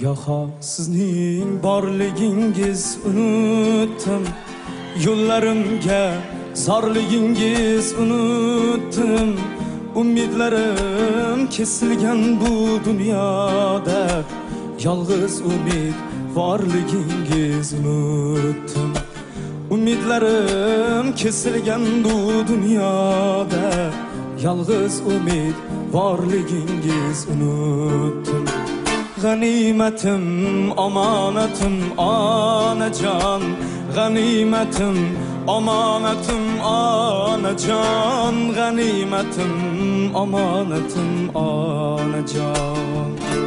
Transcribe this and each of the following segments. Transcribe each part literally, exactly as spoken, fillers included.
Goho sizning borligingiz unutdim, yo'llarimga zorligingiz unutdim. Umidlarim kesilgan bu dunyoda, yolg'iz umid borligingiz unutdim. Umidlarim kesilgan bu dunyoda, yolg'iz umid borligingiz unutdim. G'animatim, omonatim, onajon, g'animatim, omonatim, onajon, g'animatim, omonatim, onajon.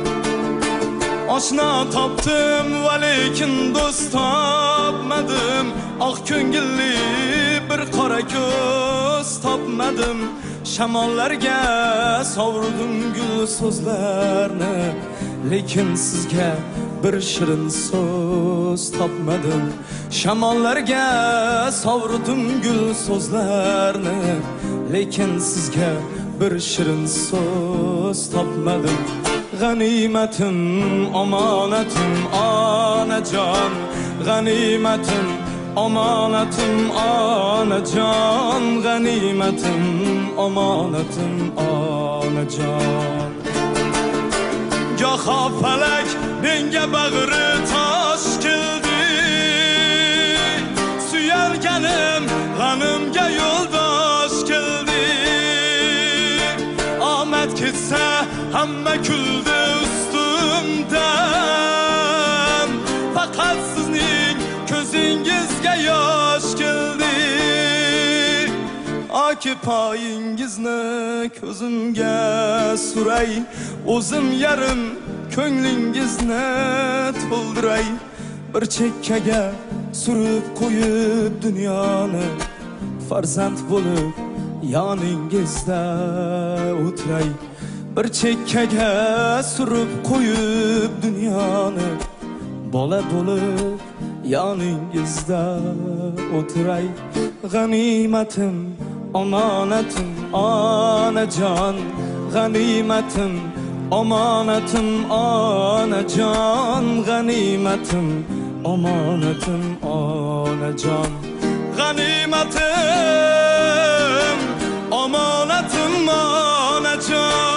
Oshna topdim, va lekin do'st topmadim. Oq ko'ngilli bir qora ko'z topmadim. Shamollarga sovrdim gul so'zlarni, lekin sizga bir shirin so'z topmadim. Shamollarga sovrdim gul so'zlarni, lekin sizga bir shirin so'z topmadim. G'animatim, omonatim, onajon, g'animatim, omonatim, onajon, g'animatim, omonatim, onajon. Goho falak menga bag'ri tosh keldi, suyalganim g'animga yo'ldosh keldi. Omad ketsa hamma kuldi ustimdan, faqat sizning ko'zingizga yosh keldi. Oki poyingizni ko'zimga suray, o'zim yarim ko'nglingizni to'ldiray. Bir chekkaga surib qo'yib dunyoni, farzand bo'lib yoningizda o'tiray. Bir chekkaga surib qo'yib dunyoni, bola bo'lib yoningizda o'tiray. G'animatim, omonatim, onajon, g'animatim, omonatim, onajon, g'animatim, omonatim, onajon. G'animatim, omonatim, onajon.